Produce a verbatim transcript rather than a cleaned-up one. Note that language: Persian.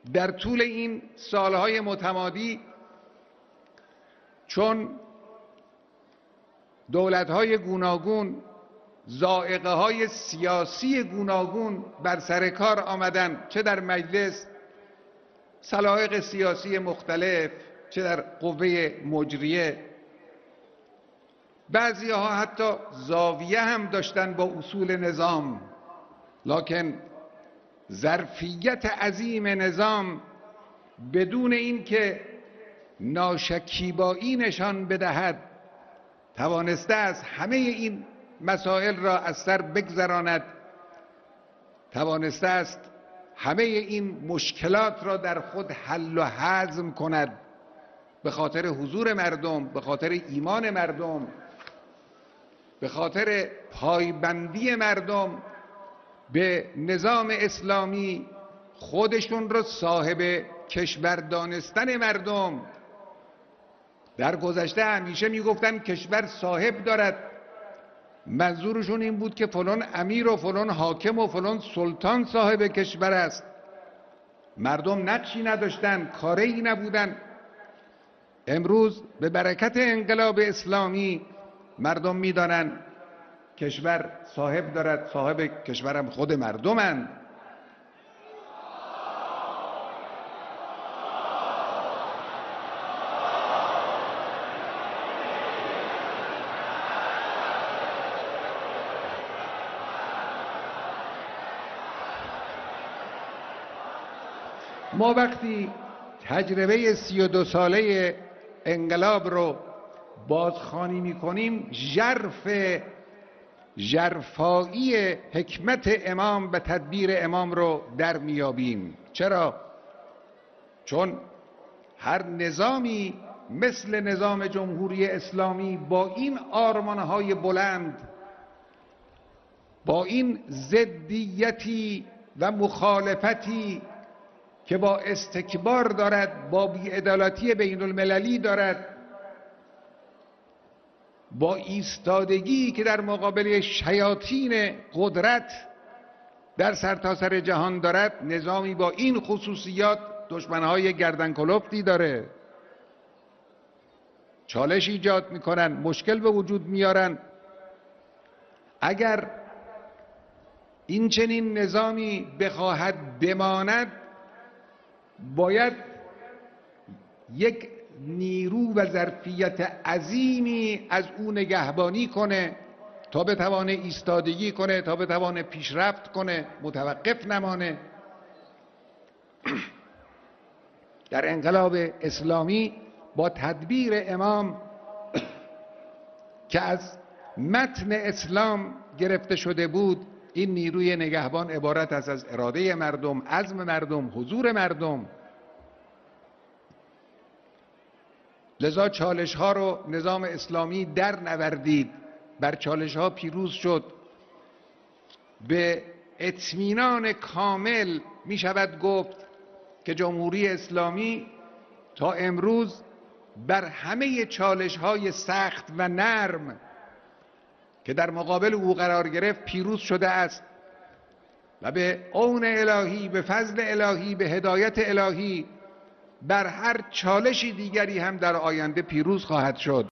در طول این سالهای متمادی چون دولت‌های گوناگون، ذائقه‌های سیاسی گوناگون بر سر کار آمدن، چه در مجلس، سلایق سیاسی مختلف، چه در قوه مجریه، بعضی ها حتی زاویه هم داشتن با اصول نظام، لکن ظرفیت عظیم نظام بدون اینکه ناشکیبایی نشان بدهد توانسته است همه این مسائل را از سر بگذراند، توانسته است همه این مشکلات را در خود حل و هضم کند، به خاطر حضور مردم، به خاطر ایمان مردم، به خاطر پایبندی مردم به نظام اسلامی، خودشون را صاحب کشور دانستن مردم. در گذشته همیشه میگفتن کشور صاحب دارد، منظورشون این بود که فلان امیر و فلان حاکم و فلان سلطان صاحب کشور است. مردم نقشی نداشتن، کاری نبودن. امروز به برکت انقلاب اسلامی مردم میدانن کشور صاحب دارد، صاحب کشورم خود مردمند. ما وقتی تجربه سی و دو ساله انقلاب رو بازخوانی میکنیم، ژرف ژرفایی حکمت امام و تدبیر امام رو در میابیم. چرا؟ چون هر نظامی مثل نظام جمهوری اسلامی با این آرمانهای بلند، با این ضدیتی و مخالفتی که با استکبار دارد، با بی‌عدالتی بین المللی دارد، با ایستادگی که در مقابل شیاطین قدرت در سرتاسر جهان دارد، نظامی با این خصوصیات دشمنهای گردن کلفتی داره، چالش ایجاد میکنن، مشکل به وجود میارن. اگر این چنین نظامی بخواهد بماند، باید یک نیرو و ظرفیت عظیمی از او نگهبانی کنه تا بتوانه ایستادگی کنه، تا بتوانه پیشرفت کنه، متوقف نمانه. در انقلاب اسلامی با تدبیر امام که از متن اسلام گرفته شده بود، این نیروی نگهبان عبارت است از اراده مردم، عزم مردم، حضور مردم. لذا چالش ها رو نظام اسلامی در نوردید، بر چالش ها پیروز شد. به اطمینان کامل می شود گفت که جمهوری اسلامی تا امروز بر همه چالش های سخت و نرم که در مقابل او قرار گرفت پیروز شده است و به عون الهی، به فضل الهی، به هدایت الهی بر هر چالشی دیگری هم در آینده پیروز خواهد شد.